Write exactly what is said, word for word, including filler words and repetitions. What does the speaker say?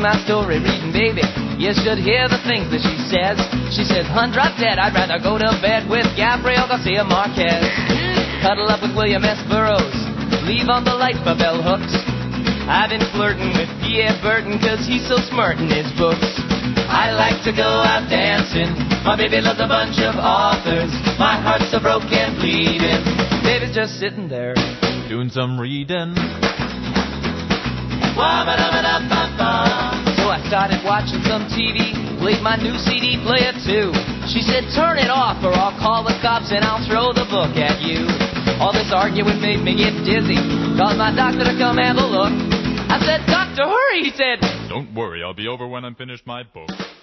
my story reading, baby. You should hear the things that she says. She says, hun, drop dead, I'd rather go to bed with Gabriel Garcia Marquez. Cuddle up with William S. Burroughs, leave on the light for bell hooks. I've been flirting with Pierre Burton cause he's so smart in his books. I like to go out dancing, my baby loves a bunch of authors. My heart's so broke and bleeding, baby's just sitting there doing some reading. So I started watching some T V, played my new C D player too. She said, turn it off or I'll call the cops and I'll throw the book at you. All this arguing made me get dizzy, called my doctor to come have a look. I said, doctor, hurry, he said. Don't worry, I'll be over when I'm finished my book.